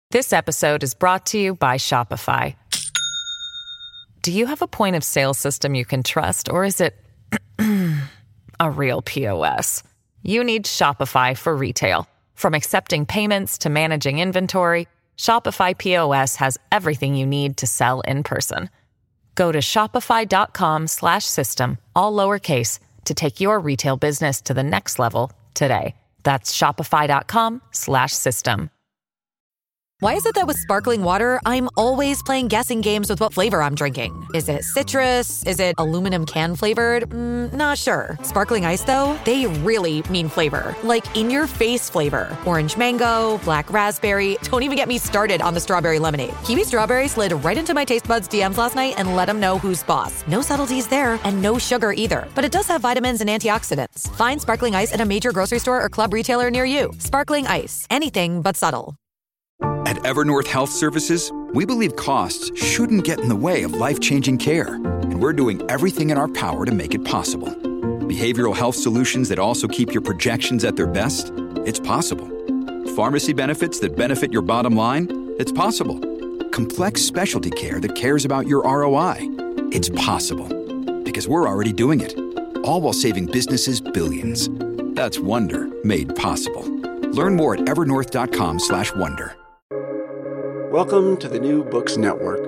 This episode is brought to you by Shopify. Do you have a point of sale system you can trust, or is it a real POS? You need Shopify for retail. From accepting payments to managing inventory, Shopify POS has everything you need to sell in person. Go to shopify.com/system, all lowercase, to take your retail business to the next level today. That's shopify.com/system. Why is it that with sparkling water, I'm always playing guessing games with what flavor I'm drinking? Is it citrus? Is it aluminum can flavored? Not sure. Sparkling ice, though, they really mean flavor. Like in-your-face flavor. Orange mango, black raspberry. Don't even get me started on the strawberry lemonade. Kiwi Strawberry slid right into my taste buds DMs last night and let them know who's boss. No subtleties there, and no sugar either. But it does have vitamins and antioxidants. Find sparkling ice at a major grocery store or club retailer near you. Sparkling ice. Anything but subtle. At Evernorth Health Services, we believe costs shouldn't get in the way of life-changing care, and we're doing everything in our power to make it possible. Behavioral health solutions that also keep your projections at their best? It's possible. Pharmacy benefits that benefit your bottom line? It's possible. Complex specialty care that cares about your ROI? It's possible. Because we're already doing it. All while saving businesses billions. That's Wonder made possible. Learn more at evernorth.com/wonder. Welcome to the New Books Network.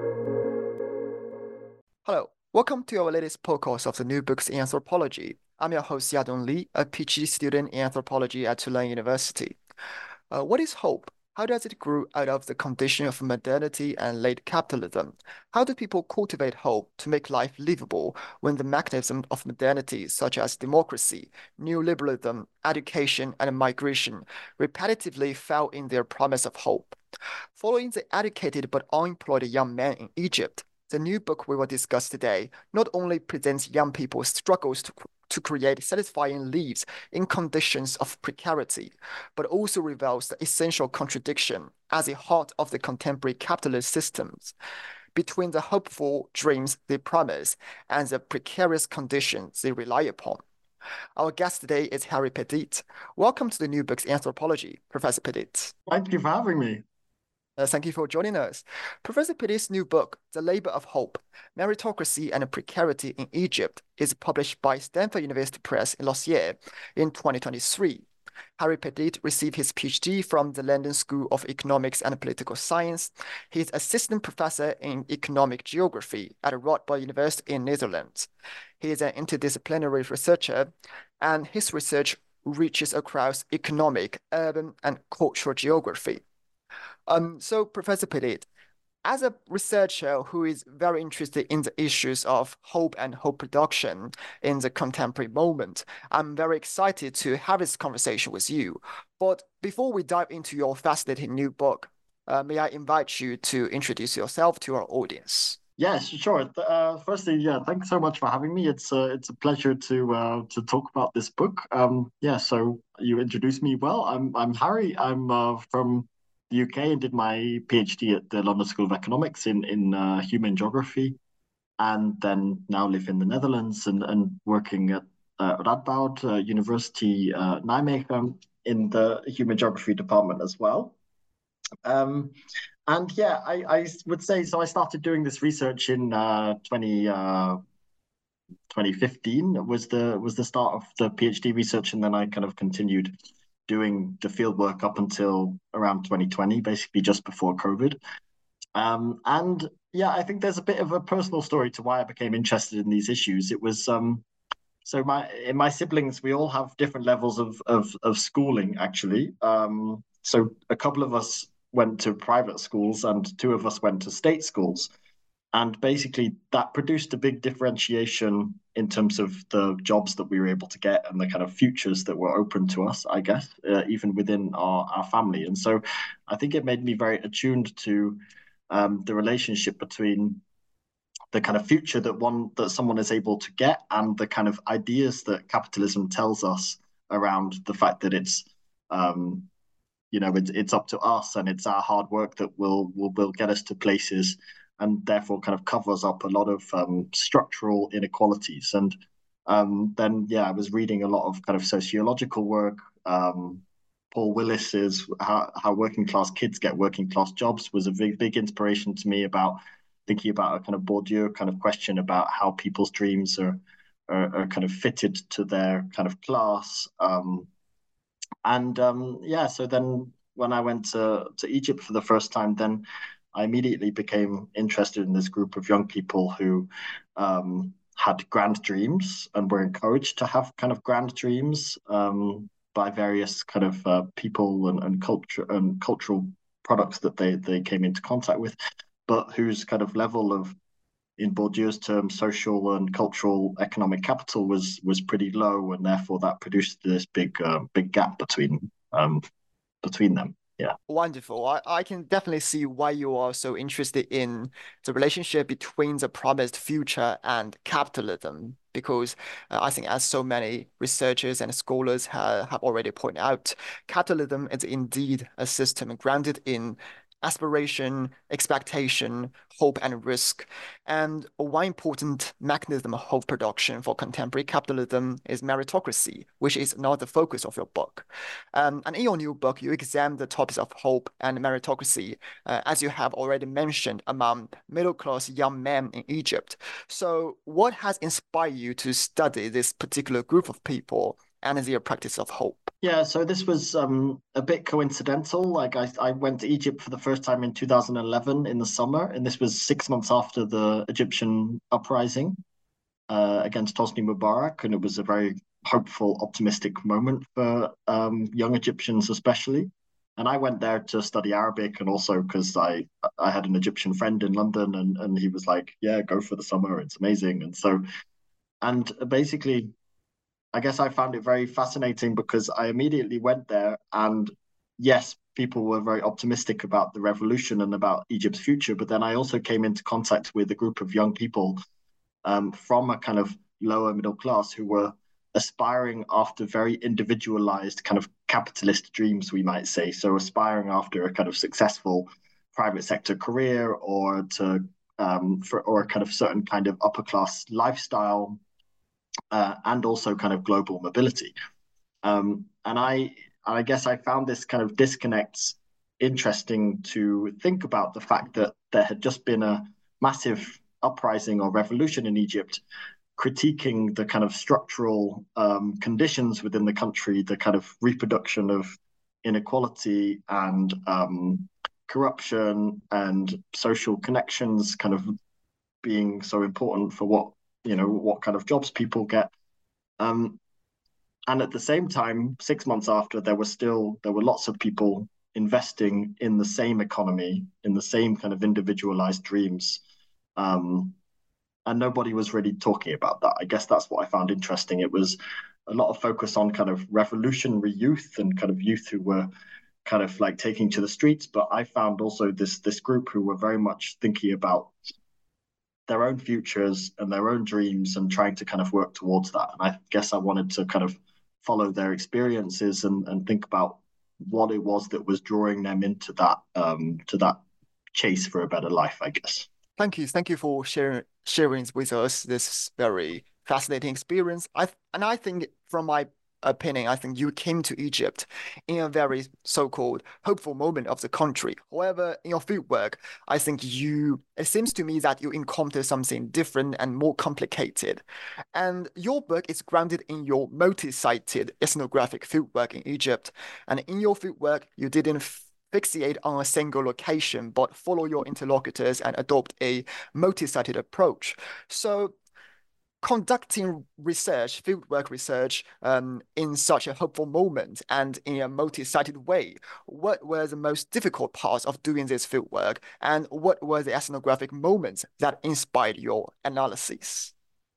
Hello, welcome to our latest podcast of the New Books in Anthropology. I'm your host, Yadong Li, a PhD student in anthropology at Tulane University. What is hope? How does it grow out of the condition of modernity and late capitalism? How do people cultivate hope to make life livable when the mechanisms of modernity, such as democracy, neoliberalism, education, and migration, repetitively fail in their promise of hope? Following the educated but unemployed young man in Egypt, the new book we will discuss today not only presents young people's struggles to create satisfying lives in conditions of precarity, but also reveals the essential contradiction at the heart of the contemporary capitalist systems between the hopeful dreams they promise and the precarious conditions they rely upon. Our guest today is Harry Petit. Welcome to the New Books in Anthropology, Professor Petit. Thank you for having me. Thank you for joining us. Professor Petit's new book, The Labor of Hope, Meritocracy and Precarity in Egypt, is published by Stanford University Press in Lausier in 2023. Harry Petit received his PhD from the London School of Economics and Political Science. He is assistant professor in economic geography at Radboud University in Netherlands. He is an interdisciplinary researcher, and his research reaches across economic, urban, and cultural geography. So, Professor Petit, as a researcher who is very interested in the issues of hope and hope production in the contemporary moment, I'm very excited to have this conversation with you. But before we dive into your fascinating new book, may I invite you to introduce yourself to our audience? Yes, sure. Firstly, thanks so much for having me. It's a pleasure to talk about this book. So you introduced me well. I'm Harry. I'm from the UK and did my PhD at the London School of Economics in human geography, and then now live in the Netherlands and working at Radboud University Nijmegen in the human geography department as well. I would say so. I started doing this research in 2015 was the start of the PhD research, and then I kind of continued doing the field work up until around 2020, basically just before COVID. I think there's a bit of a personal story to why I became interested in these issues. It was in my siblings, we all have different levels of schooling, actually. So a couple of us went to private schools and two of us went to state schools. And basically that produced a big differentiation in terms of the jobs that we were able to get and the kind of futures that were open to us, I guess, even within our family. And so I think it made me very attuned to the relationship between the kind of future that someone is able to get and the kind of ideas that capitalism tells us around the fact that it's up to us and it's our hard work that will get us to places, and therefore kind of covers up a lot of structural inequalities. And I was reading a lot of kind of sociological work, Paul Willis's how working class kids get working class jobs was a big inspiration to me about thinking about a kind of Bourdieu kind of question about how people's dreams are kind of fitted to their kind of class. So then when I went to Egypt for the first time, then I immediately became interested in this group of young people who had grand dreams and were encouraged to have kind of grand dreams by various kind of people and culture and cultural products that they came into contact with, but whose kind of level of, in Bourdieu's terms, social and cultural economic capital was pretty low, and therefore that produced this big gap between them. Yeah. Wonderful. I can definitely see why you are so interested in the relationship between the promised future and capitalism, because I think, as so many researchers and scholars have already pointed out, capitalism is indeed a system grounded in aspiration, expectation, hope, and risk. And one important mechanism of production for contemporary capitalism is meritocracy, which is not the focus of your book. And in your new book, you examine the topics of hope and meritocracy, as you have already mentioned, among middle-class young men in Egypt. So, what has inspired you to study this particular group of people and their practice of hope? Yeah, so this was a bit coincidental. Like I went to Egypt for the first time in 2011 in the summer, and this was 6 months after the Egyptian uprising against Hosni Mubarak, and it was a very hopeful, optimistic moment for young Egyptians, especially. And I went there to study Arabic, and also because I had an Egyptian friend in London, and he was like, "Yeah, go for the summer; it's amazing." And basically, I guess I found it very fascinating because I immediately went there, and yes, people were very optimistic about the revolution and about Egypt's future. But then I also came into contact with a group of young people from a kind of lower middle class who were aspiring after very individualized kind of capitalist dreams, we might say. So aspiring after a kind of successful private sector career, or to or a kind of certain kind of upper class lifestyle. And also kind of global mobility. And I guess I found this kind of disconnect interesting to think about the fact that there had just been a massive uprising or revolution in Egypt, critiquing the kind of structural conditions within the country, the kind of reproduction of inequality and corruption and social connections kind of being so important for what kind of jobs people get. And at the same time, 6 months after, there were lots of people investing in the same economy, in the same kind of individualized dreams. And nobody was really talking about that. I guess that's what I found interesting. It was a lot of focus on kind of revolutionary youth and kind of youth who were kind of like taking to the streets. But I found also this group who were very much thinking about their own futures and their own dreams and trying to kind of work towards that. And I guess I wanted to kind of follow their experiences and think about what it was that was drawing them into that chase for a better life, I guess. Thank you for sharing with us this very fascinating experience. I think, from my opinion, I think you came to Egypt in a very so-called hopeful moment of the country. However, in your fieldwork, I think it seems to me that you encounter something different and more complicated. And your book is grounded in your multi-sited ethnographic fieldwork in Egypt. And in your fieldwork, you didn't fixate on a single location, but follow your interlocutors and adopt a multi-sited approach. So, conducting research, fieldwork research, in such a hopeful moment and in a multi-sited way, what were the most difficult parts of doing this fieldwork, and what were the ethnographic moments that inspired your analysis?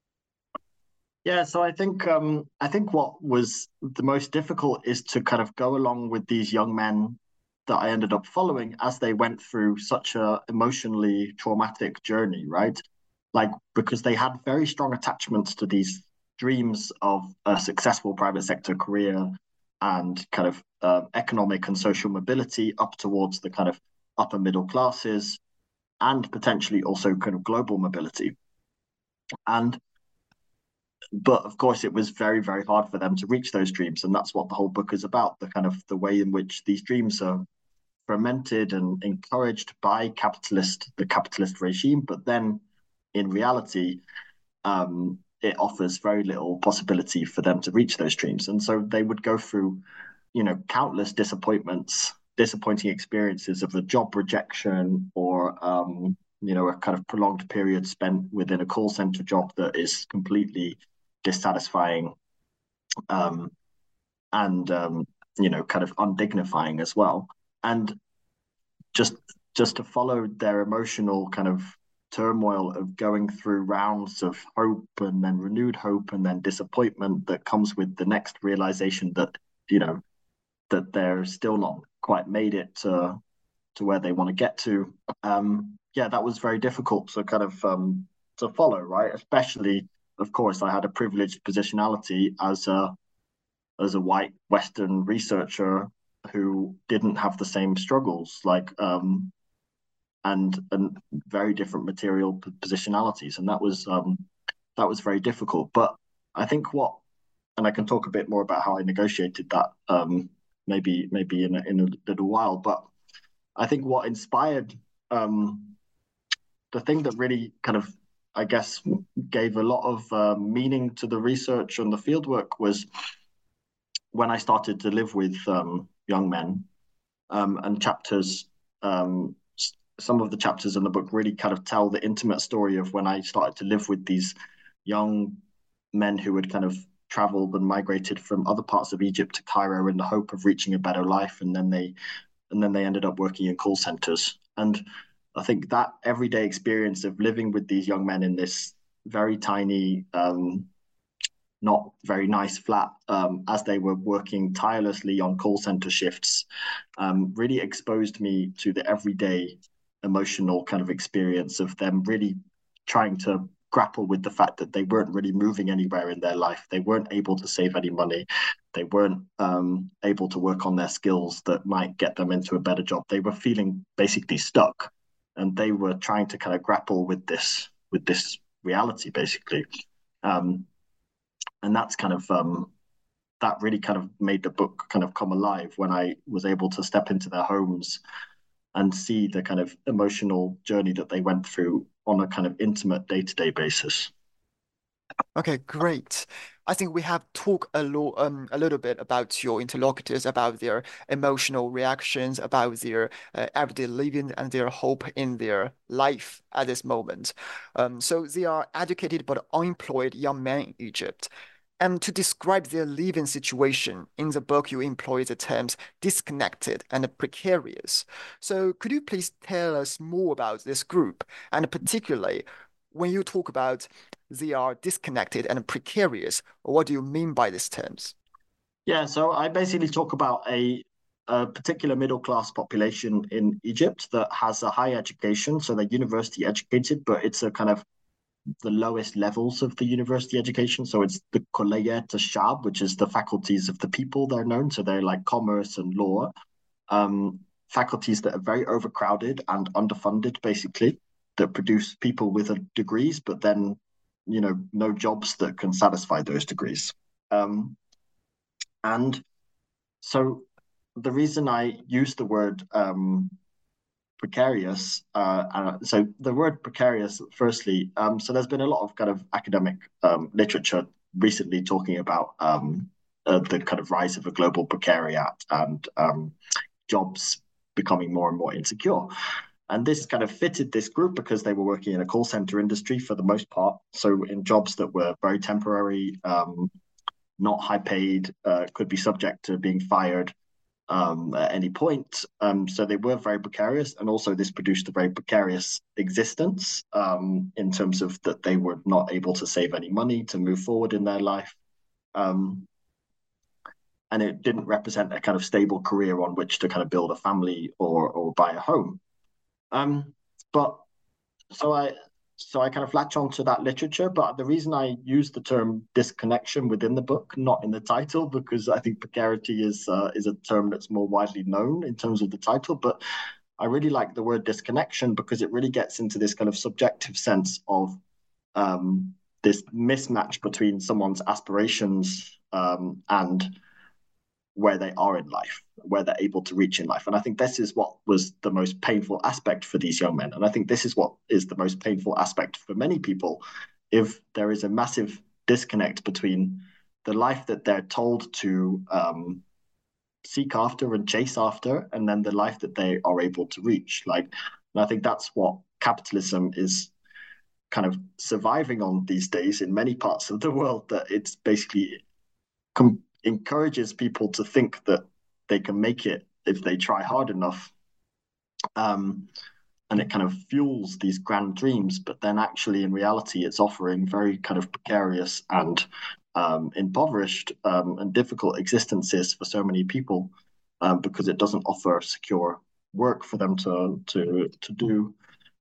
Yeah, so I think what was the most difficult is to kind of go along with these young men that I ended up following as they went through such a emotionally traumatic journey, right? Like, because they had very strong attachments to these dreams of a successful private sector career and kind of economic and social mobility up towards the kind of upper middle classes, and potentially also kind of global mobility. And but of course, it was very, very hard for them to reach those dreams, and that's what the whole book is about: the kind of the way in which these dreams are fermented and encouraged by the capitalist regime, but then in reality, it offers very little possibility for them to reach those dreams. And so they would go through, countless disappointing experiences of a job rejection or, a kind of prolonged period spent within a call center job that is completely dissatisfying, and kind of undignifying as well. And just to follow their emotional kind of turmoil of going through rounds of hope and then renewed hope and then disappointment that comes with the next realization that that they're still not quite made it to where they want to get to. That was very difficult to kind of to follow, right? Especially, of course, I had a privileged positionality as a white Western researcher who didn't have the same struggles, like and very different material positionalities, and that was very difficult. But I think and I can talk a bit more about how I negotiated that maybe in a little while. But I think what inspired the thing that really kind of, I guess, gave a lot of meaning to the research and the fieldwork was when I started to live with young men, and chapters. Some of the chapters in the book really kind of tell the intimate story of when I started to live with these young men who had kind of traveled and migrated from other parts of Egypt to Cairo in the hope of reaching a better life, and then they ended up working in call centers. And I think that everyday experience of living with these young men in this very tiny, not very nice flat, as they were working tirelessly on call center shifts, really exposed me to the everyday emotional kind of experience of them really trying to grapple with the fact that they weren't really moving anywhere in their life. They weren't able to save any money. They weren't able to work on their skills that might get them into a better job. They were feeling basically stuck, and they were trying to kind of grapple with this reality, basically. And that's kind of that really kind of made the book kind of come alive when I was able to step into their homes and see the kind of emotional journey that they went through on a kind of intimate day-to-day basis. Okay, great. I think we have talked a little bit about your interlocutors, about their emotional reactions, about their everyday living and their hope in their life at this moment. So they are educated but unemployed young men in Egypt. And to describe their living situation, in the book you employ the terms disconnected and precarious. So could you please tell us more about this group, and particularly when you talk about they are disconnected and precarious, what do you mean by these terms? Yeah, so I basically talk about a particular middle class population in Egypt that has a high education, so they're university educated, but it's a kind of the lowest levels of the university education. So it's the Kulliyat al-Shab, which is the faculties of the people they're known. So they're like commerce and law, faculties that are very overcrowded and underfunded, basically, that produce people with degrees, but then, no jobs that can satisfy those degrees. And so the reason I use the word precarious. So the word precarious, firstly, so there's been a lot of kind of academic literature recently talking about the kind of rise of a global precariat and jobs becoming more and more insecure. And this kind of fitted this group because they were working in a call center industry for the most part. So in jobs that were very temporary, not high paid, could be subject to being fired at any point. So they were very precarious, and also this produced a very precarious existence in terms of that they were not able to save any money to move forward in their life. And it didn't represent a kind of stable career on which to kind of build a family or buy a home. But so I kind of latch onto that literature, but the reason I use the term disconnection within the book, not in the title, because I think precarity is a term that's more widely known in terms of the title. But I really like the word disconnection because it really gets into this kind of subjective sense of this mismatch between someone's aspirations and where they are in life, where they're able to reach in life. And I think this is what was the most painful aspect for these young men. And I think this is what is the most painful aspect for many people, if there is a massive disconnect between the life that they're told to seek after and chase after, and then the life that they are able to reach. And I think that's what capitalism is kind of surviving on these days in many parts of the world, that it's basically encourages people to think that they can make it if they try hard enough. And it kind of fuels these grand dreams, but then actually in reality, it's offering very kind of precarious and impoverished and difficult existences for so many people, because it doesn't offer secure work for them to do,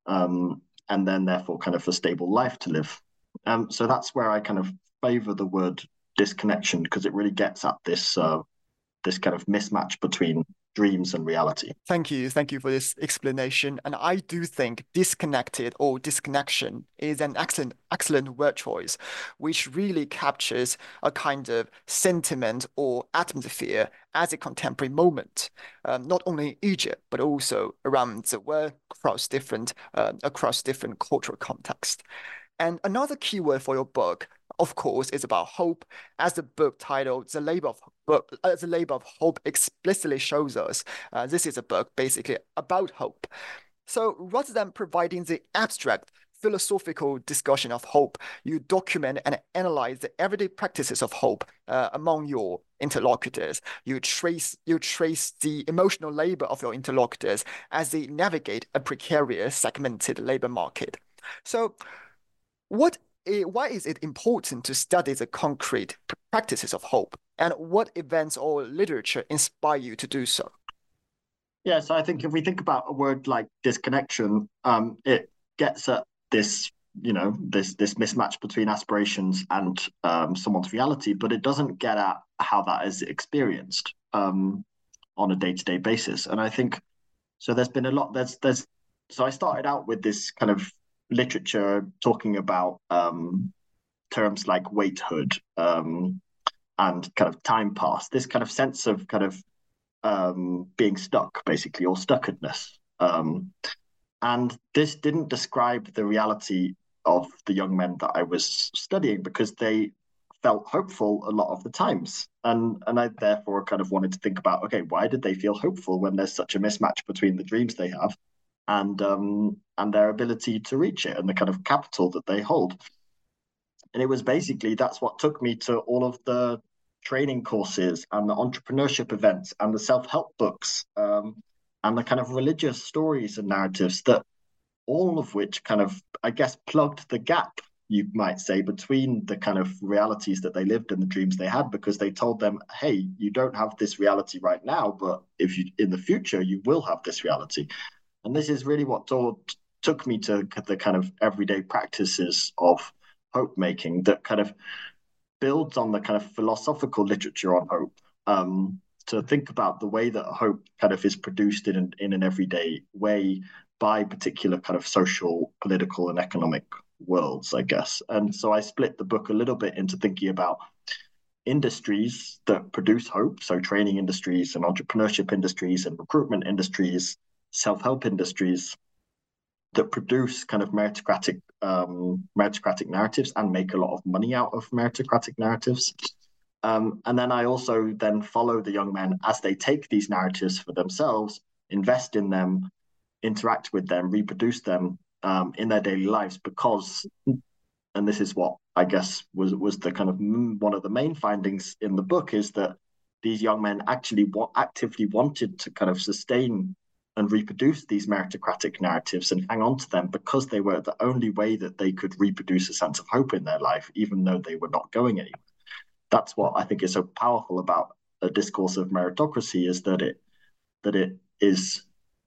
and then therefore kind of a stable life to live. So that's where I kind of favor the word disconnection, because it really gets at this this kind of mismatch between dreams and reality. Thank you for this explanation. And I do think disconnected or disconnection is an excellent word choice, which really captures a kind of sentiment or atmosphere as a contemporary moment, not only in Egypt, but also around the world across different cultural contexts. And another keyword for your book, of course, is about hope, as the book title, The Labor of Hope, explicitly shows us. This is a book basically about hope. So rather than providing the abstract philosophical discussion of hope, you document and analyze the everyday practices of hope among your interlocutors. You trace the emotional labor of your interlocutors as they navigate a precarious, segmented labor market. So why is it important to study the concrete practices of hope, and what events or literature inspire you to do so? Yeah, so I think if we think about a word like disconnection, it gets at this, this mismatch between aspirations and someone's reality, but it doesn't get at how that is experienced on a day-to-day basis. And I think so. There's been a lot. So I started out with this kind of literature talking about terms like waithood and kind of time pass, this kind of sense of kind of being stuck, basically, or stuckedness. And this didn't describe the reality of the young men that I was studying, because they felt hopeful a lot of the times. And I therefore kind of wanted to think about, okay, why did they feel hopeful when there's such a mismatch between the dreams they have and their ability to reach it, and the kind of capital that they hold. And it was basically, that's what took me to all of the training courses and the entrepreneurship events and the self-help books, and the kind of religious stories and narratives, that all of which kind of, I guess, plugged the gap, you might say, between the kind of realities that they lived and the dreams they had, because they told them, hey, you don't have this reality right now, but if you in the future, you will have this reality. And this is really what took me to the kind of everyday practices of hope making, that kind of builds on the kind of philosophical literature on hope, to think about the way that hope kind of is produced in an everyday way by particular kind of social, political, and economic worlds, I guess. And so I split the book a little bit into thinking about industries that produce hope, so training industries and entrepreneurship industries and recruitment industries, self-help industries that produce kind of meritocratic narratives and make a lot of money out of meritocratic narratives. And then I also then follow the young men as they take these narratives for themselves, invest in them, interact with them, reproduce them in their daily lives, because, and this is what I guess was the kind of one of the main findings in the book, is that these young men actually actively wanted to kind of sustain and reproduce these meritocratic narratives and hang on to them, because they were the only way that they could reproduce a sense of hope in their life, even though they were not going anywhere. That's what I think is so powerful about a discourse of meritocracy, is that it is,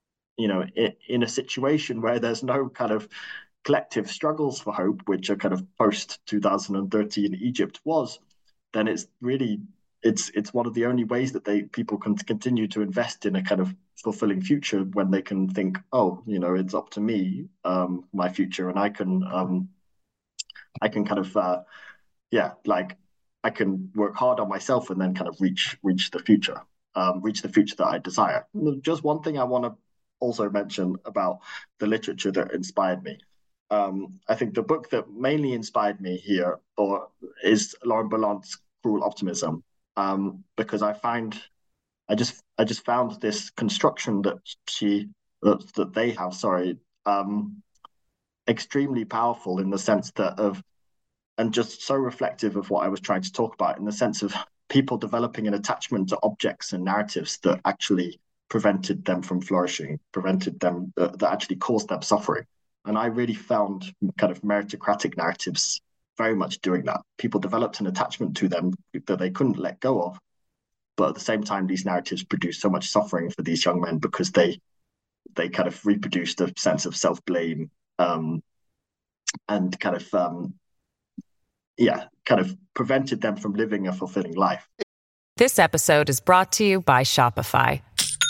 in a situation where there's no kind of collective struggles for hope, which are kind of post 2013 Egypt was, then it's really it's one of the only ways that people can continue to invest in a kind of fulfilling future, when they can think, oh, it's up to me, my future, and I can kind of like I can work hard on myself and then kind of reach the future, reach the future that I desire. Just one thing I want to also mention about the literature that inspired me. I think the book that mainly inspired me here is Lauren Berlant's Cruel Optimism, because I just found this construction that they have, extremely powerful in the sense and just so reflective of what I was trying to talk about, in the sense of people developing an attachment to objects and narratives that actually prevented them from flourishing, that actually caused them suffering. And I really found kind of meritocratic narratives very much doing that. People developed an attachment to them that they couldn't let go of. But at the same time, these narratives produced so much suffering for these young men because they kind of reproduced a sense of self-blame, and kind of prevented them from living a fulfilling life. This episode is brought to you by Shopify.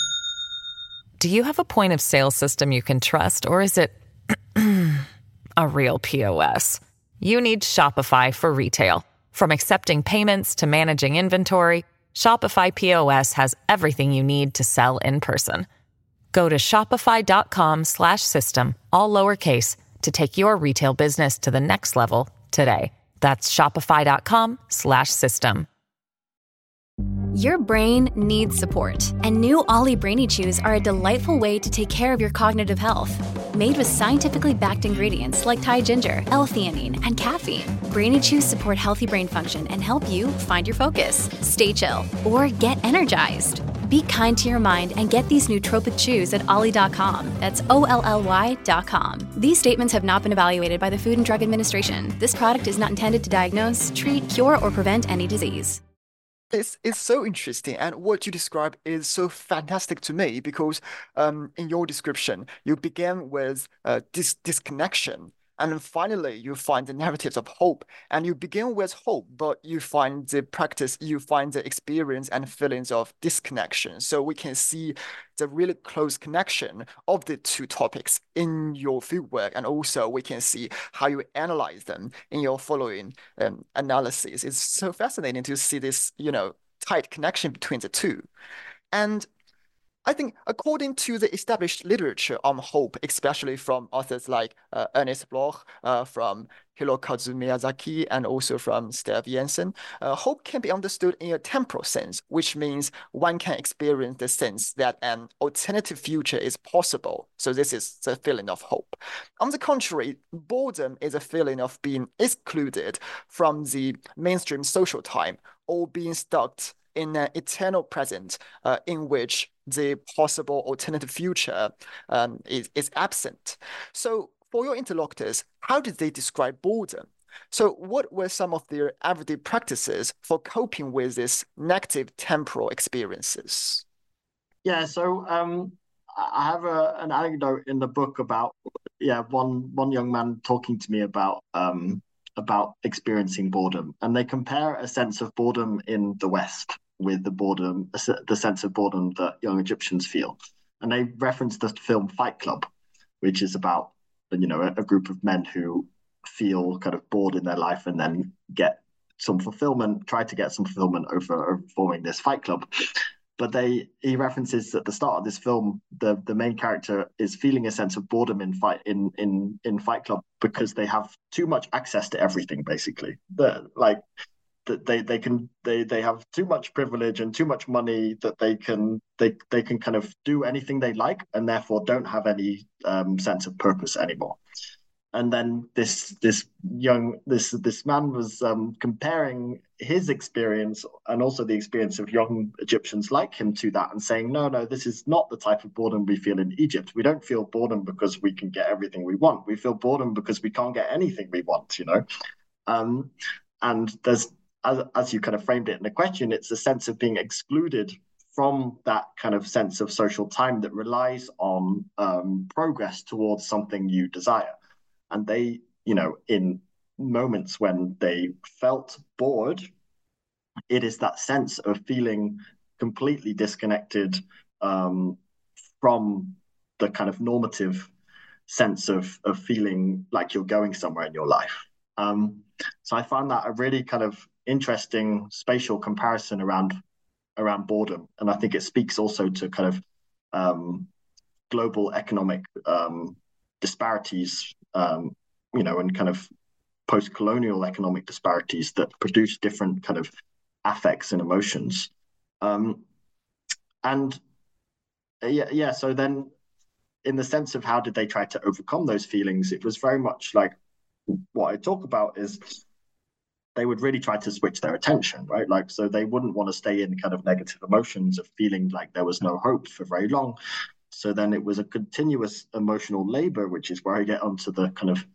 Do you have a point of sale system you can trust, or is it a real POS? You need Shopify for retail. From accepting payments to managing inventory, Shopify POS has everything you need to sell in person. Go to shopify.com/system, all lowercase, to take your retail business to the next level today. That's shopify.com/system. Your brain needs support, and new Ollie Brainy Chews are a delightful way to take care of your cognitive health. Made with scientifically backed ingredients like Thai ginger, L-theanine, and caffeine, Brainy Chews support healthy brain function and help you find your focus, stay chill, or get energized. Be kind to your mind and get these nootropic chews at ollie.com. That's OLLY.com. These statements have not been evaluated by the Food and Drug Administration. This product is not intended to diagnose, treat, cure, or prevent any disease. It's so interesting, and what you describe is so fantastic to me because in your description you began with disconnection, and then finally you find the narratives of hope, and you begin with hope, but you find the experience and feelings of disconnection. So we can see the really close connection of the two topics in your fieldwork, and also we can see how you analyze them in your following analysis. It's so fascinating to see this, tight connection between the two. And I think according to the established literature on hope, especially from authors like Ernest Bloch, from Hirokazu Miyazaki, and also from Steve Jensen, hope can be understood in a temporal sense, which means one can experience the sense that an alternative future is possible. So this is the feeling of hope. On the contrary, boredom is a feeling of being excluded from the mainstream social time, or being stuck in an eternal present in which the possible alternative future is absent. So for your interlocutors, how did they describe boredom? So what were some of their everyday practices for coping with these negative temporal experiences? Yeah, so I have an anecdote in the book about one young man talking to me about experiencing boredom, and they compare a sense of boredom in the West with the sense of boredom that young Egyptians feel, and they reference the film Fight Club, which is about a group of men who feel kind of bored in their life and then try to get some fulfillment over forming this fight club. But he references at the start of this film, the main character is feeling a sense of boredom in Fight Club because they have too much access to everything. Basically, they have too much privilege and too much money that they can kind of do anything they like, and therefore don't have any sense of purpose anymore. And then this man was comparing his experience and also the experience of young Egyptians like him to that, and saying, no, this is not the type of boredom we feel in Egypt. We don't feel boredom because we can get everything we want. We feel boredom because we can't get anything we want, And there's, as you kind of framed it in the question, it's a sense of being excluded from that kind of sense of social time that relies on progress towards something you desire. And they, in moments when they felt bored, it is that sense of feeling completely disconnected from the kind of normative sense of feeling like you're going somewhere in your life. So I found that a really kind of interesting spatial comparison around boredom, and I think it speaks also to kind of global economic disparities, and kind of post-colonial economic disparities that produce different kind of affects and emotions. So then, in the sense of how did they try to overcome those feelings, it was very much like what I talk about is they would really try to switch their attention, right? Like, so they wouldn't want to stay in kind of negative emotions of feeling like there was no hope for very long. So then it was a continuous emotional labor, which is where I get onto the kind of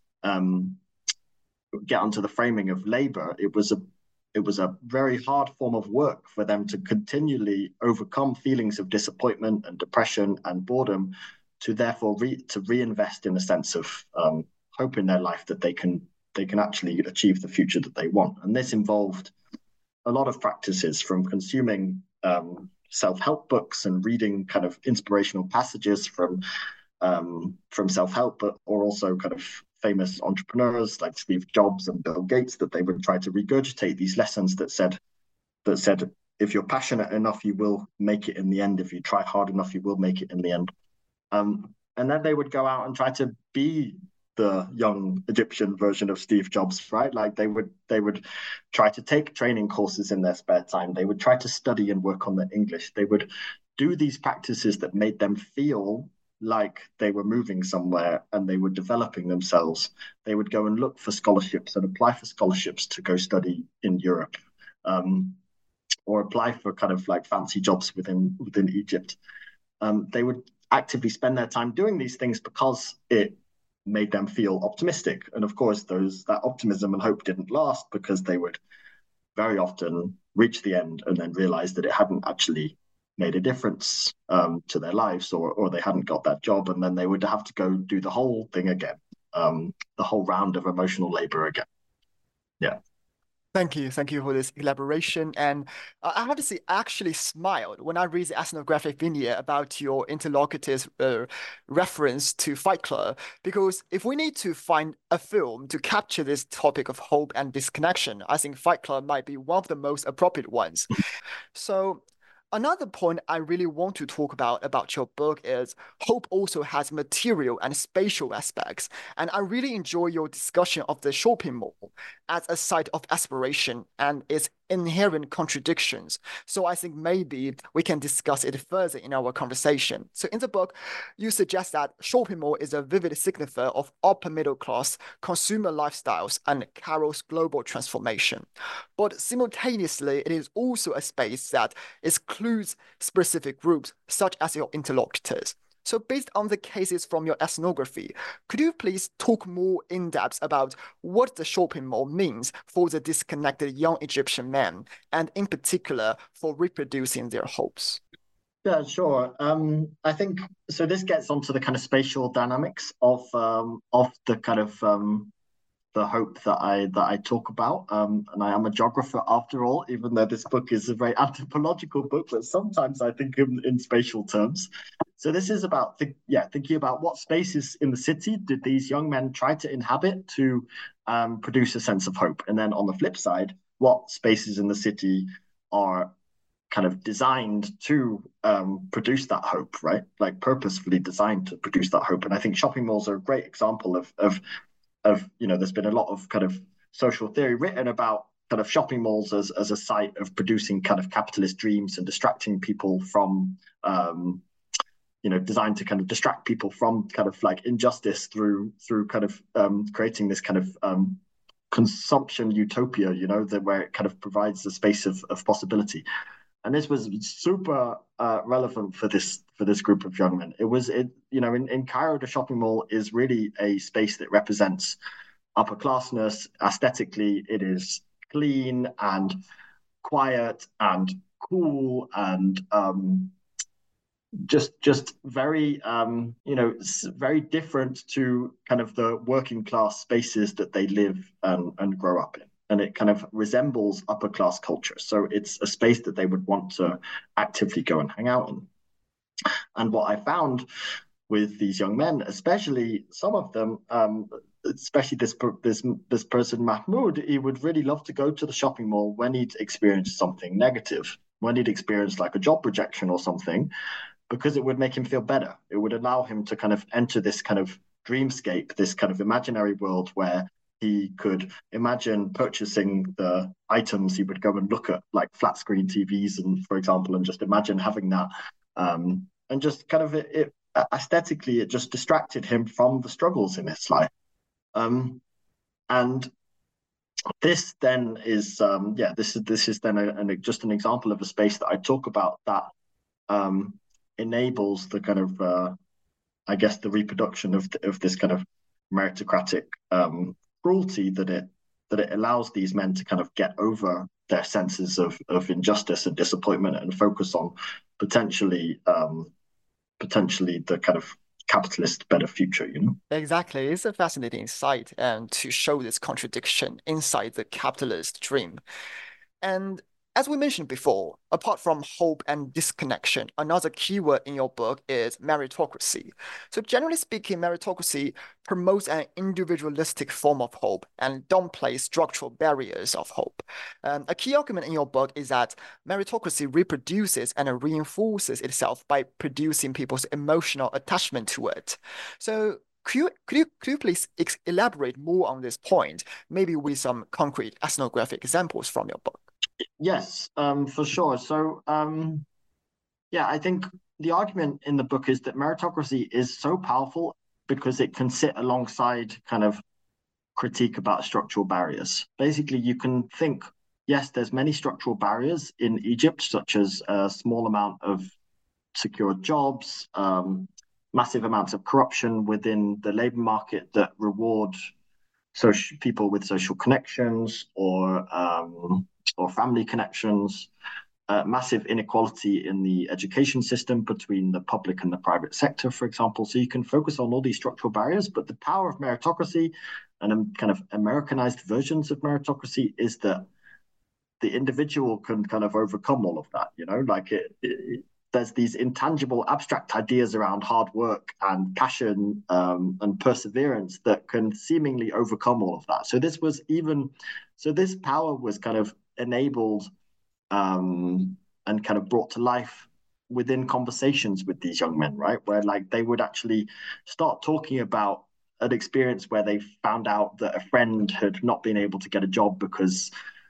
framing of labor. It was a very hard form of work for them to continually overcome feelings of disappointment and depression and boredom, to therefore reinvest in a sense of hope in their life that they can actually achieve the future that they want. And this involved a lot of practices, from consuming self-help books and reading kind of inspirational passages from self-help, or also kind of famous entrepreneurs like Steve Jobs and Bill Gates, that they would try to regurgitate these lessons that said, if you're passionate enough, you will make it in the end. If you try hard enough, you will make it in the end. And then they would go out and try to be the young Egyptian version of Steve Jobs, right? Like they would try to take training courses in their spare time. They would try to study and work on their English. They would do these practices that made them feel like they were moving somewhere and they were developing themselves. They would go and look for scholarships and apply for scholarships to go study in Europe, or apply for kind of like fancy jobs within Egypt. They would actively spend their time doing these things because it made them feel optimistic. And of course, that optimism and hope didn't last, because they would very often reach the end and then realize that it hadn't actually made a difference to their lives, or they hadn't got that job, and then they would have to go do the whole thing again, the whole round of emotional labor again. Yeah. Thank you for this elaboration. And I have to say, I actually smiled when I read the ethnographic vignette about your interlocutor's reference to Fight Club, because if we need to find a film to capture this topic of hope and disconnection, I think Fight Club might be one of the most appropriate ones. So another point I really want to talk about your book is hope also has material and spatial aspects. And I really enjoy your discussion of the shopping mall as a site of aspiration and its inherent contradictions. So I think maybe we can discuss it further in our conversation. So in the book, you suggest that shopping mall is a vivid signifier of upper middle class consumer lifestyles and Carroll's global transformation. But simultaneously, it is also a space that excludes specific groups, such as your interlocutors. So based on the cases from your ethnography, could you please talk more in depth about what the shopping mall means for the disconnected young Egyptian men, and in particular for reproducing their hopes? Yeah, sure. I think so. This gets onto the kind of spatial dynamics of the kind of the hope that I talk about. And I am a geographer after all, even though this book is a very anthropological book, but sometimes I think in spatial terms. So this is about thinking about what spaces in the city did these young men try to inhabit to produce a sense of hope, and then on the flip side, what spaces in the city are kind of designed to produce that hope, right? Like purposefully designed to produce that hope. And I think shopping malls are a great example of there's been a lot of kind of social theory written about kind of shopping malls as a site of producing kind of capitalist dreams and distracting people from designed to kind of distract people from kind of like injustice through kind of creating this kind of consumption utopia, where it kind of provides a space of possibility. And this was super relevant for this group of young men. In Cairo, the shopping mall is really a space that represents upper classness. Aesthetically, it is clean and quiet and cool and just very very different to kind of the working class spaces that they live and grow up in. And it kind of resembles upper class culture. So it's a space that they would want to actively go and hang out in. And what I found with these young men, especially some of them, especially this person Mahmoud, he would really love to go to the shopping mall when he'd experienced something negative, when he'd experienced like a job rejection or something, because it would make him feel better. It would allow him to kind of enter this kind of dreamscape, this kind of imaginary world where he could imagine purchasing the items. He would go and look at like flat screen TVs, and for example, and just imagine having that. And just kind of it aesthetically, it just distracted him from the struggles in his life. And this then is this is then just an example of a space that I talk about that enables the kind of I guess the reproduction of this kind of meritocratic cruelty that it allows these men to kind of get over their senses of injustice and disappointment and focus on potentially the kind of capitalist better future, you know? Exactly. It's a fascinating insight and to show this contradiction inside the capitalist dream. And as we mentioned before, apart from hope and disconnection, another keyword in your book is meritocracy. So generally speaking, meritocracy promotes an individualistic form of hope and don't play structural barriers of hope. A key argument in your book is that meritocracy reproduces and reinforces itself by producing people's emotional attachment to it. So could you please elaborate more on this point, maybe with some concrete ethnographic examples from your book? Yes, for sure. So, I think the argument in the book is that meritocracy is so powerful because it can sit alongside kind of critique about structural barriers. Basically, you can think, yes, there's many structural barriers in Egypt, such as a small amount of secure jobs, massive amounts of corruption within the labor market that reward people with social connections or family connections, massive inequality in the education system between the public and the private sector, for example. So you can focus on all these structural barriers, but the power of meritocracy and kind of Americanized versions of meritocracy is that the individual can kind of overcome all of that, you know, like there's these intangible abstract ideas around hard work and passion and perseverance that can seemingly overcome all of that. So this power was kind of enabled and kind of brought to life within conversations with these young men, right? Where like they would actually start talking about an experience where they found out that a friend had not been able to get a job because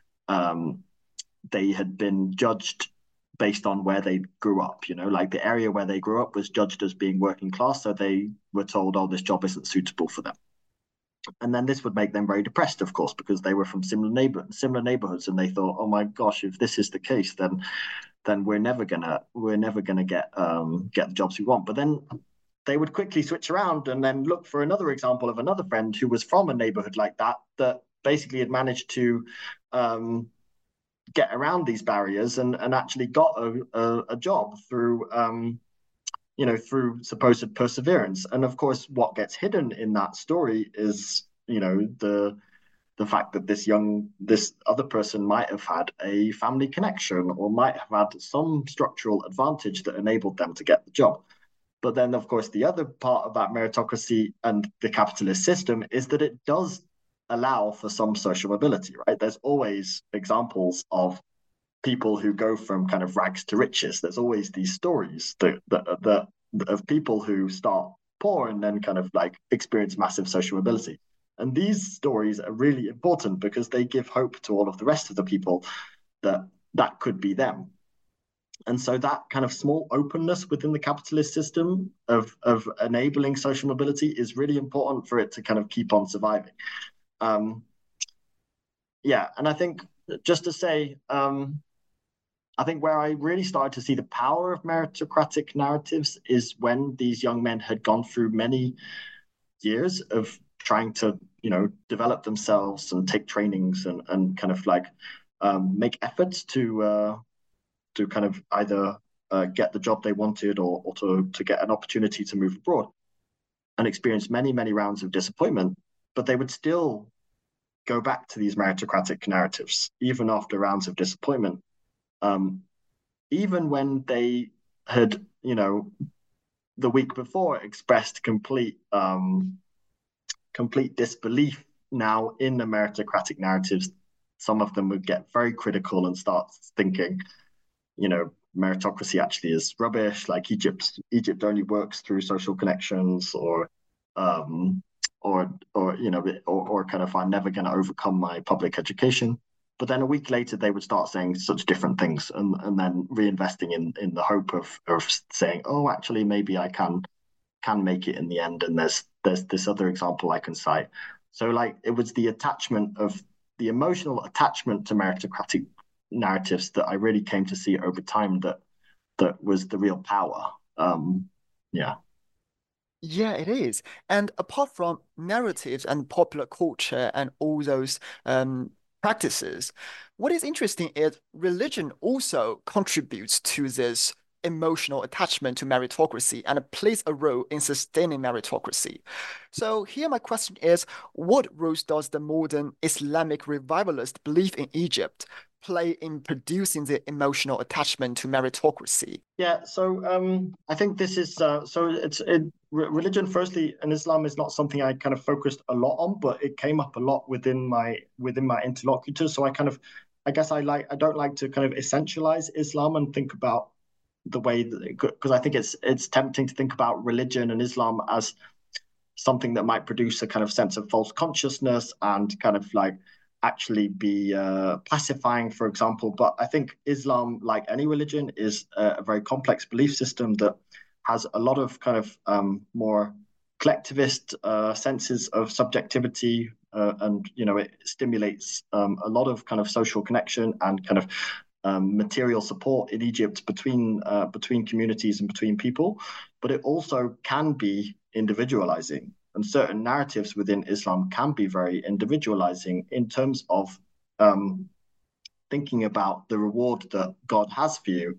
they had been judged based on where they grew up, you know, like the area where they grew up was judged as being working class. So they were told, oh, this job isn't suitable for them. And then this would make them very depressed, of course, because they were from similar neighborhoods, and they thought, oh my gosh, if this is the case, then we're never gonna get the jobs we want. But then they would quickly switch around and then look for another example of another friend who was from a neighborhood like that basically had managed to get around these barriers and actually got a job through through supposed perseverance. And of course, what gets hidden in that story is, you know, the fact that this other person might have had a family connection or might have had some structural advantage that enabled them to get the job. But then, of course, the other part of that meritocracy and the capitalist system is that it does allow for some social mobility, right? There's always examples of people who go from kind of rags to riches. There's always these stories that of people who start poor and then kind of like experience massive social mobility. And these stories are really important because they give hope to all of the rest of the people that could be them. And so that kind of small openness within the capitalist system of enabling social mobility is really important for it to kind of keep on surviving. And I think just to say, I think where I really started to see the power of meritocratic narratives is when these young men had gone through many years of trying to, you know, develop themselves and take trainings and kind of like make efforts to kind of either get the job they wanted or to get an opportunity to move abroad, and experience many, many rounds of disappointment. But they would still go back to these meritocratic narratives, even after rounds of disappointment. Even when they had, you know, the week before expressed complete complete disbelief now in the meritocratic narratives. Some of them would get very critical and start thinking, meritocracy actually is rubbish. Like Egypt only works through social connections, or kind of, I'm never going to overcome my public education. But then a week later, they would start saying such different things, and then reinvesting in the hope of saying, oh, actually, maybe I can make it in the end. And there's this other example I can cite. So like it was the emotional attachment to meritocratic narratives that I really came to see over time that was the real power. Yeah. Yeah, it is. And apart from narratives and popular culture and all those practices, what is interesting is religion also contributes to this emotional attachment to meritocracy and plays a role in sustaining meritocracy. So here my question is, what roles does the modern Islamic revivalist belief in Egypt play in producing the emotional attachment to meritocracy? Yeah, so I think this is religion firstly, and Islam is not something I kind of focused a lot on, but it came up a lot within my interlocutors. So I guess I don't like to kind of essentialize Islam and think about the way that, because I think it's tempting to think about religion and Islam as something that might produce a kind of sense of false consciousness and kind of like actually be pacifying, for example. But I think Islam, like any religion, is a very complex belief system that has a lot of kind of more collectivist senses of subjectivity, and it stimulates a lot of kind of social connection and kind of material support in Egypt between communities and between people. But it also can be individualizing. And certain narratives within Islam can be very individualizing in terms of thinking about the reward that God has for you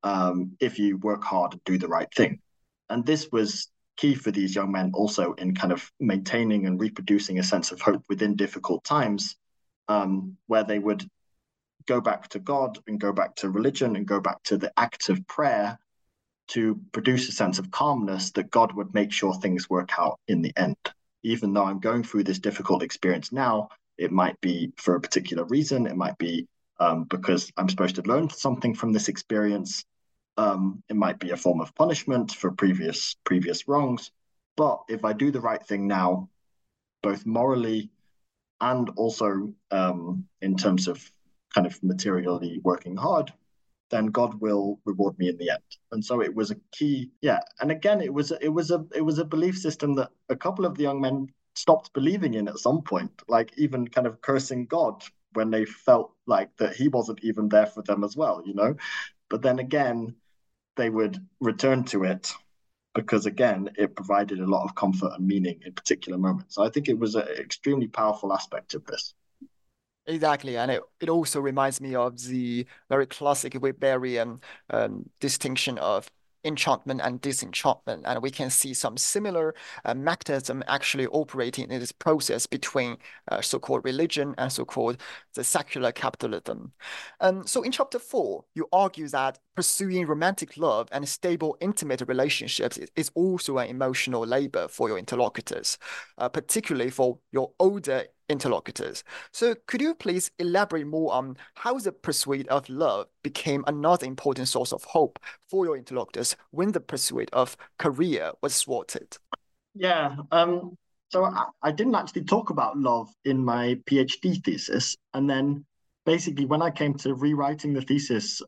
if you work hard and do the right thing. And this was key for these young men also in kind of maintaining and reproducing a sense of hope within difficult times, where they would go back to God and go back to religion and go back to the act of prayer to produce a sense of calmness that God would make sure things work out in the end. Even though I'm going through this difficult experience now, it might be for a particular reason. It might be because I'm supposed to learn something from this experience. It might be a form of punishment for previous wrongs. But if I do the right thing now, both morally and also in terms of kind of materially working hard, then God will reward me in the end. And so it was a key, yeah. And again, it was a belief system that a couple of the young men stopped believing in at some point, like even kind of cursing God when they felt like that he wasn't even there for them as well, But then again, they would return to it because again, it provided a lot of comfort and meaning in particular moments. So I think it was an extremely powerful aspect of this. Exactly, and it also reminds me of the very classic Weberian distinction of enchantment and disenchantment, and we can see some similar mechanism actually operating in this process between so-called religion and so-called the secular capitalism. So in chapter 4, you argue that pursuing romantic love and stable, intimate relationships is also an emotional labor for your interlocutors, particularly for your older interlocutors. So could you please elaborate more on how the pursuit of love became another important source of hope for your interlocutors when the pursuit of career was thwarted? Yeah. So I didn't actually talk about love in my PhD thesis. And then basically when I came to rewriting the thesis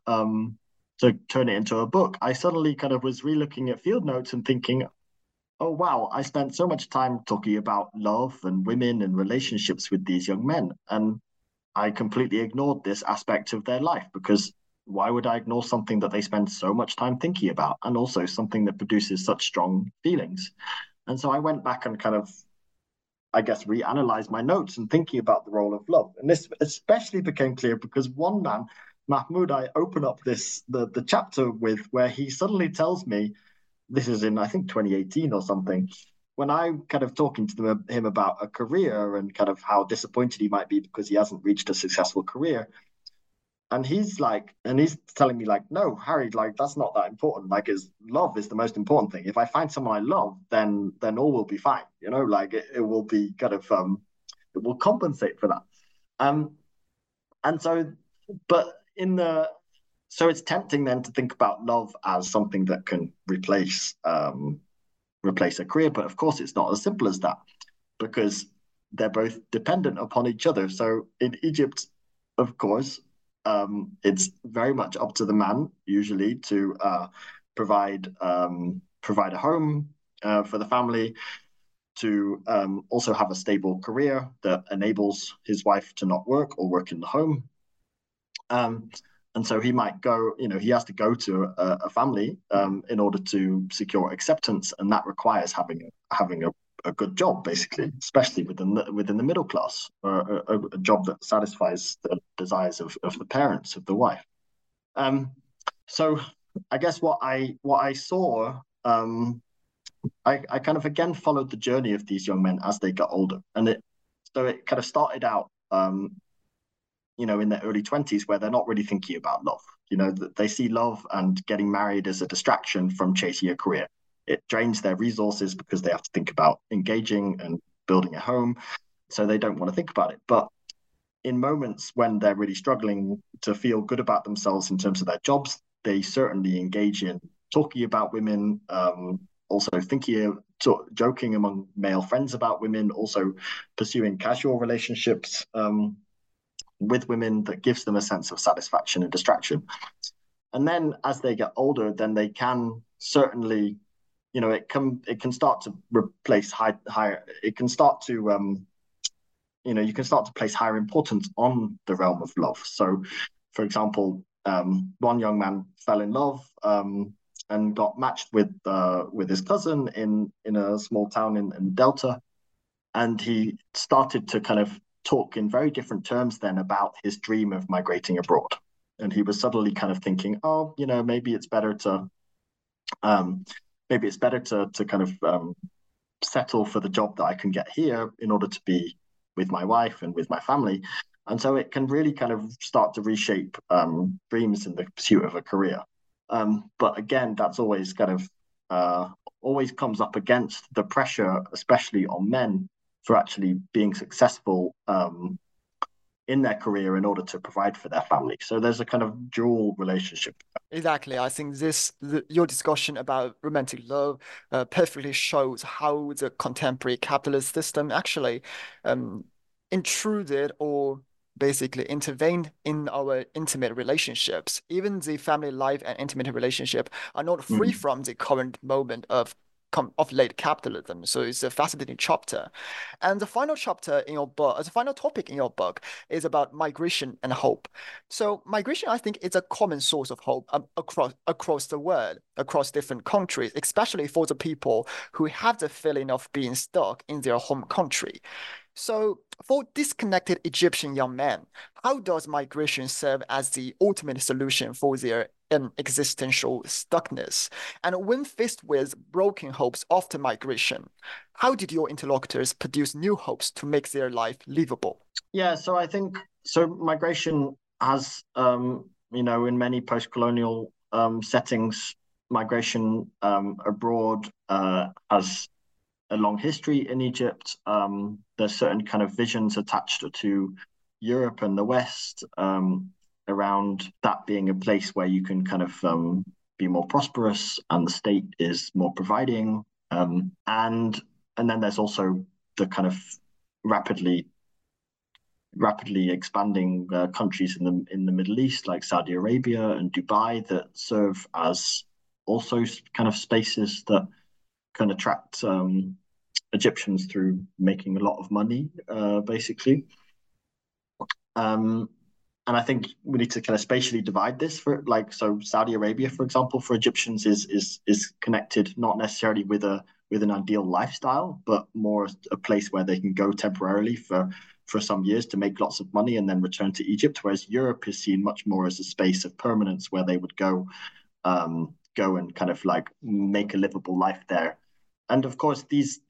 to turn it into a book, I suddenly kind of was relooking at field notes and thinking, oh, wow, I spent so much time talking about love and women and relationships with these young men. And I completely ignored this aspect of their life because why would I ignore something that they spend so much time thinking about and also something that produces such strong feelings? And so I went back and kind of, I guess, reanalyzed my notes and thinking about the role of love. And this especially became clear because one man, Mahmoud, I open up the chapter with where he suddenly tells me, this is in, I think, 2018 or something, when I'm kind of talking to him about a career and kind of how disappointed he might be because he hasn't reached a successful career, And he's telling me like, no, Harry, like that's not that important. Like, love is the most important thing. If I find someone I love, then all will be fine. You know, like it will be kind of it will compensate for that. Um, and so, but so it's tempting then to think about love as something that can replace a career, but of course it's not as simple as that because they're both dependent upon each other. So in Egypt, of course, it's very much up to the man usually to provide a home for the family, to also have a stable career that enables his wife to not work or work in the home. And so he might go, he has to go to a family in order to secure acceptance, and that requires having a good job, basically, especially within the middle class, or a job that satisfies the desires of the parents of the wife. So I guess what I saw, I kind of again followed the journey of these young men as they got older, and it kind of started out, in their early 20s, where they're not really thinking about love. They see love and getting married as a distraction from chasing a career. It drains their resources because they have to think about engaging and building a home, so they don't want to think about it. But in moments when they're really struggling to feel good about themselves in terms of their jobs, they certainly engage in talking about women, also joking among male friends about women, also pursuing casual relationships with women that gives them a sense of satisfaction and distraction. And then as they get older, then they can certainly, it can start to replace higher. It can start to, you can start to place higher importance on the realm of love. So, for example, one young man fell in love and got matched with his cousin in a small town in Delta, and he started to kind of talk in very different terms then about his dream of migrating abroad. And he was suddenly kind of thinking, oh, maybe it's better to kind of settle for the job that I can get here in order to be with my wife and with my family. And so it can really kind of start to reshape dreams in the pursuit of a career. But again, that's always kind of always comes up against the pressure, especially on men, for actually being successful in their career in order to provide for their family. So there's a kind of dual relationship. Exactly. I think your discussion about romantic love perfectly shows how the contemporary capitalist system actually intruded or basically intervened in our intimate relationships. Even the family life and intimate relationship are not free from the current moment of late capitalism. So it's a fascinating chapter. And the final chapter in your book, the final topic in your book is about migration and hope. So migration, I think, is a common source of hope across the world, across different countries, especially for the people who have the feeling of being stuck in their home country. So for disconnected Egyptian young men, how does migration serve as the ultimate solution for their existential stuckness? And when faced with broken hopes after migration, how did your interlocutors produce new hopes to make their life livable? Yeah, so I think migration has, in many post-colonial settings, migration abroad has a long history in Egypt. There's certain kind of visions attached to Europe and the West around that being a place where you can kind of be more prosperous and the state is more providing. And then there's also the kind of rapidly expanding countries in the Middle East, like Saudi Arabia and Dubai, that serve as also kind of spaces that can attract Egyptians through making a lot of money, basically. And I think we need to kind of spatially divide this so Saudi Arabia, for example, for Egyptians is connected not necessarily with an ideal lifestyle, but more a place where they can go temporarily for some years to make lots of money and then return to Egypt. Whereas Europe is seen much more as a space of permanence where they would go and kind of like make a livable life there. And of course, these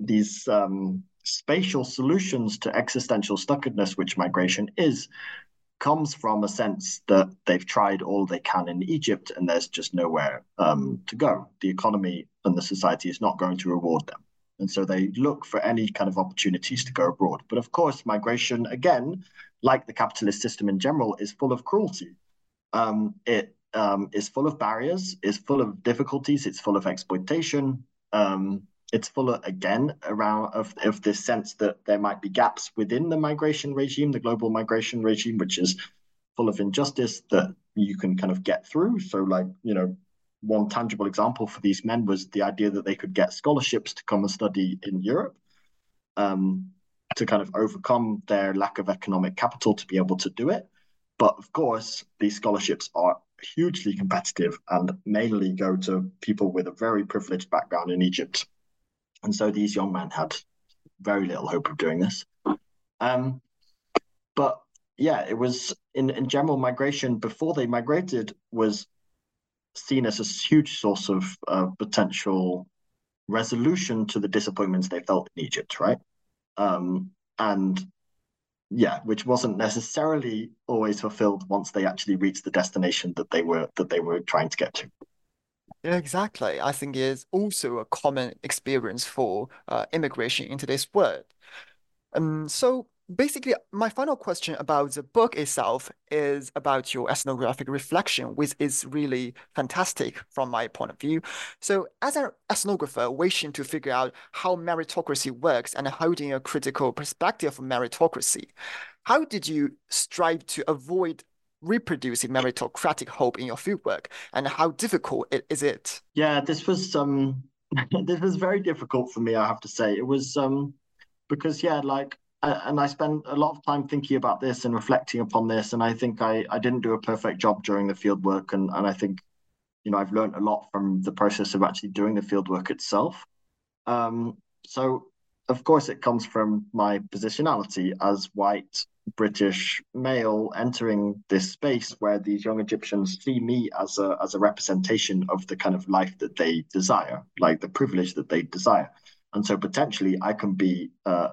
spatial solutions to existential stuckedness, which migration is, comes from a sense that they've tried all they can in Egypt and there's just nowhere to go. The economy and the society is not going to reward them. And so they look for any kind of opportunities to go abroad. But of course, migration, again, like the capitalist system in general, is full of cruelty. It is full of barriers, is full of difficulties, it's full of exploitation. It's full of, again, around of this sense that there might be gaps within the migration regime, the global migration regime, which is full of injustice that you can kind of get through. So like, one tangible example for these men was the idea that they could get scholarships to come and study in Europe, to kind of overcome their lack of economic capital to be able to do it. But of course, these scholarships are hugely competitive and mainly go to people with a very privileged background in Egypt. And so these young men had very little hope of doing this. But yeah, it was in general, migration before they migrated was seen as a huge source of potential resolution to the disappointments they felt in Egypt, right? And yeah, which wasn't necessarily always fulfilled once they actually reached the destination that they were trying to get to. Yeah, exactly. I think it's also a common experience for immigration into this world. So basically, my final question about the book itself is about your ethnographic reflection, which is really fantastic from my point of view. So, as an ethnographer wishing to figure out how meritocracy works and holding a critical perspective of meritocracy, how did you strive to avoid reproducing meritocratic hope in your fieldwork, and how difficult is it? Yeah, this was this was very difficult for me, I have to say. It was because yeah, like and I spent a lot of time thinking about this and reflecting upon this, and I think I didn't do a perfect job during the field work, and I think I've learned a lot from the process of actually doing the field work itself. So of course it comes from my positionality as white British male entering this space where these young Egyptians see me as a representation of the kind of life that they desire, like the privilege that they desire. And so potentially I can be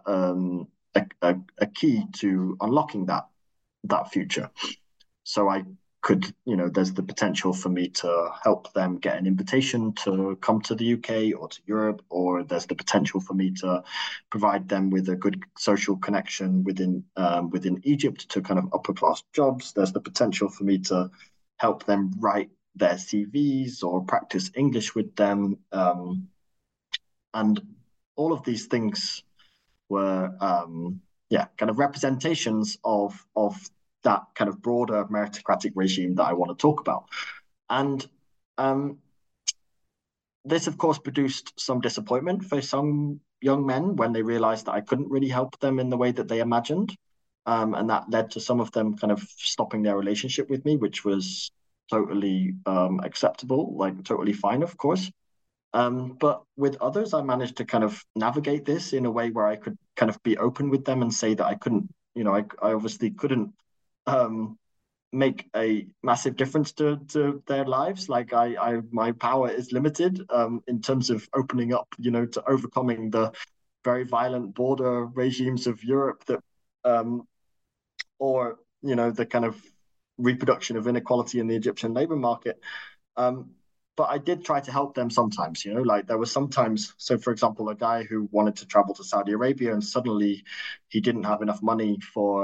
a key to unlocking that future. So I could, there's the potential for me to help them get an invitation to come to the UK or to Europe, or there's the potential for me to provide them with a good social connection within Egypt to kind of upper class jobs. There's the potential for me to help them write their CVs or practice English with them. And all of these things were, kind of representations of that kind of broader meritocratic regime that I want to talk about. And this, of course, produced some disappointment for some young men when they realized that I couldn't really help them in the way that they imagined. And that led to some of them kind of stopping their relationship with me, which was totally acceptable, like totally fine, of course. But with others, I managed to kind of navigate this in a way where I could kind of be open with them and say that I couldn't, I obviously couldn't make a massive difference to their lives. Like my power is limited in terms of opening up, to overcoming the very violent border regimes of Europe that, or the kind of reproduction of inequality in the Egyptian labor market. But I did try to help them sometimes, like there was sometimes, so for example, a guy who wanted to travel to Saudi Arabia and suddenly he didn't have enough money for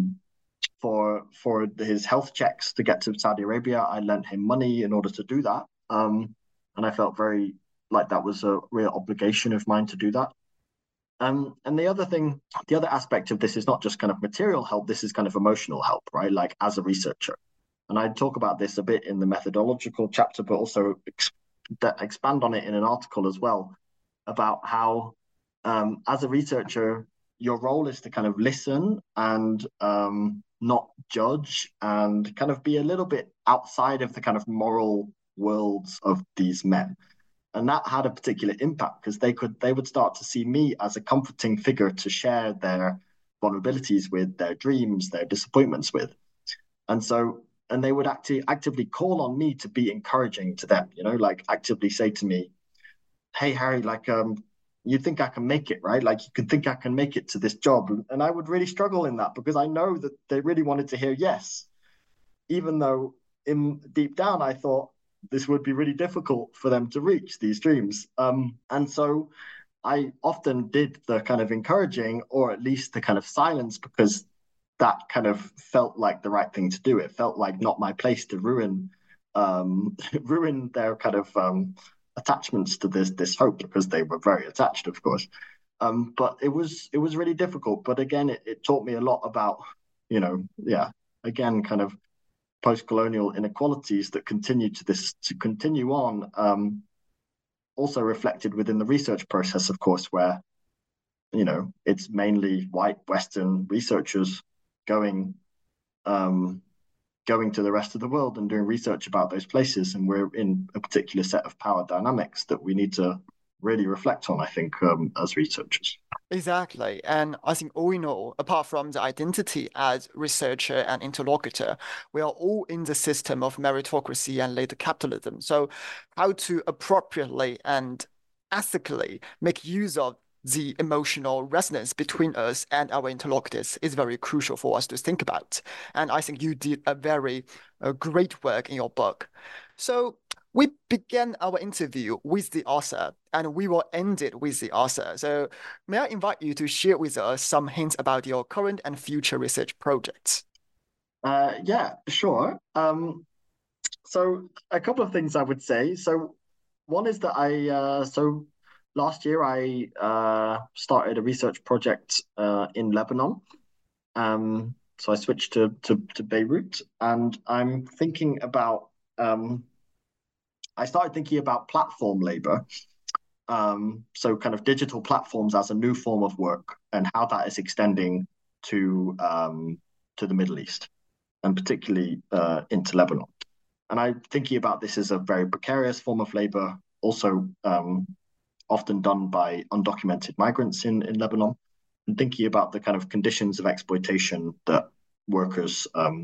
his health checks to get to Saudi Arabia. I lent him money in order to do that. And I felt very like that was a real obligation of mine to do that. And the other aspect of this is not just kind of material help, this is kind of emotional help, right? Like as a researcher. And I talk about this a bit in the methodological chapter, but also expand on it in an article as well about how, as a researcher, your role is to kind of listen and not judge and kind of be a little bit outside of the kind of moral worlds of these men. And that had a particular impact because they would start to see me as a comforting figure to share their vulnerabilities with, their dreams, their disappointments with. And they would actively call on me to be encouraging to them, like actively say to me, hey, Harry, like, you think I can make it, right? Like you could think I can make it to this job. And I would really struggle in that because I know that they really wanted to hear yes, even though in deep down I thought this would be really difficult for them to reach these dreams. And so I often did the kind of encouraging or at least the kind of silence because that kind of felt like the right thing to do. It felt like not my place to ruin ruin their kind of attachments to this hope because they were very attached, of course. But it was really difficult. But again, it taught me a lot about, again, kind of post-colonial inequalities that continue to continue on. Also reflected within the research process, of course, where it's mainly white Western researchers going to the rest of the world and doing research about those places, and we're in a particular set of power dynamics that we need to really reflect on, I think, as researchers. Exactly. And I think all in all, apart from the identity as researcher and interlocutor, we are all in the system of meritocracy and later capitalism. So how to appropriately and ethically make use of the emotional resonance between us and our interlocutors is very crucial for us to think about. And I think you did a very great work in your book. So we began our interview with the author and we will end it with the author. So may I invite you to share with us some hints about your current and future research projects? Yeah, sure. So a couple of things I would say. So one is that last year I started a research project in Lebanon. So I switched to Beirut, and I'm thinking about I started thinking about platform labor. So kind of digital platforms as a new form of work and how that is extending to the Middle East and particularly into Lebanon. And I'm thinking about this as a very precarious form of labor, also often done by undocumented migrants in Lebanon, and thinking about the kind of conditions of exploitation that workers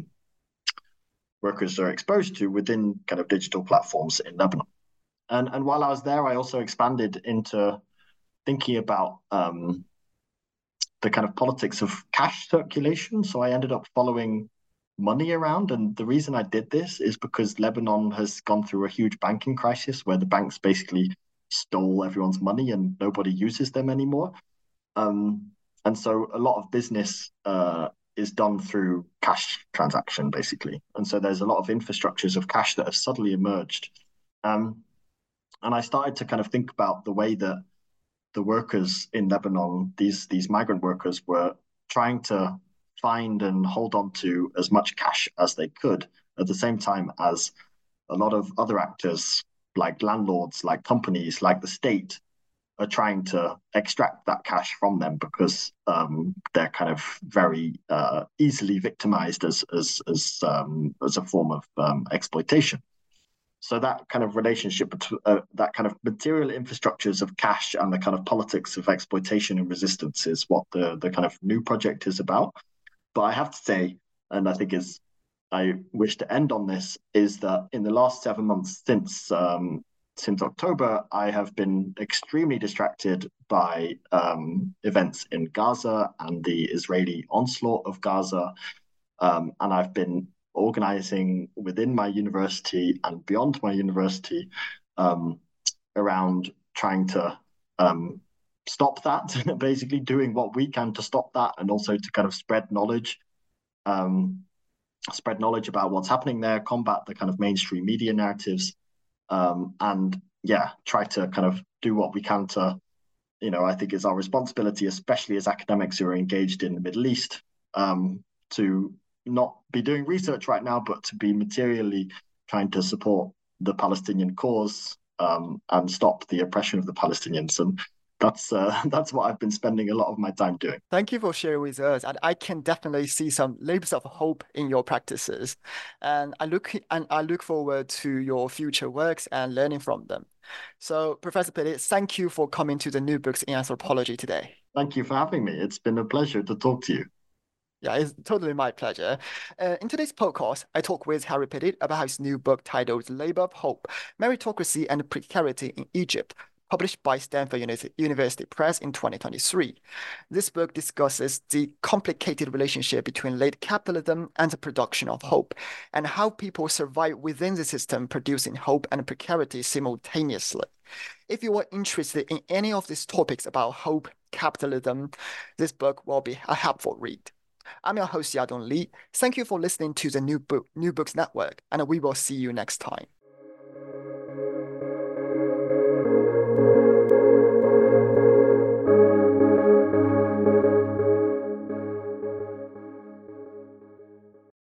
are exposed to within kind of digital platforms in Lebanon. And while I was there, I also expanded into thinking about the kind of politics of cash circulation. So I ended up following money around. And the reason I did this is because Lebanon has gone through a huge banking crisis where the banks basically stole everyone's money and nobody uses them anymore. And so a lot of business is done through cash transaction, basically. And so there's a lot of infrastructures of cash that have suddenly emerged. And I started to kind of think about the way that the workers in Lebanon, these migrant workers, were trying to find and hold on to as much cash as they could, at the same time as a lot of other actors, like landlords, like companies, like the state, are trying to extract that cash from them because they're kind of very easily victimized as a form of exploitation. So that kind of relationship between that kind of material infrastructures of cash and the kind of politics of exploitation and resistance is what the kind of new project is about. But I have to say, and I think I wish to end on this, is that in the last 7 months since October, I have been extremely distracted by events in Gaza and the Israeli onslaught of Gaza. And I've been organizing within my university and beyond my university around trying to stop that, basically doing what we can to stop that, and also to kind of spread knowledge about what's happening there, combat the kind of mainstream media narratives, and try to kind of do what we can to, I think is our responsibility, especially as academics who are engaged in the Middle East, to not be doing research right now, but to be materially trying to support the Palestinian cause and stop the oppression of the Palestinians. And that's what I've been spending a lot of my time doing. Thank you for sharing with us, and I can definitely see some labels of hope in your practices, and I look forward to your future works and learning from them. So, Professor Petit, thank you for coming to the New Books in Anthropology today. Thank you for having me. It's been a pleasure to talk to you. Yeah, it's totally my pleasure. In today's podcast, I talk with Harry Petit about his new book titled Labor of Hope, Meritocracy and Precarity in Egypt, published by Stanford University Press in 2023. This book discusses the complicated relationship between late capitalism and the production of hope, and how people survive within the system producing hope and precarity simultaneously. If you are interested in any of these topics about hope, capitalism, this book will be a helpful read. I'm your host, Yadong Li. Thank you for listening to the New Books Network, and we will see you next time.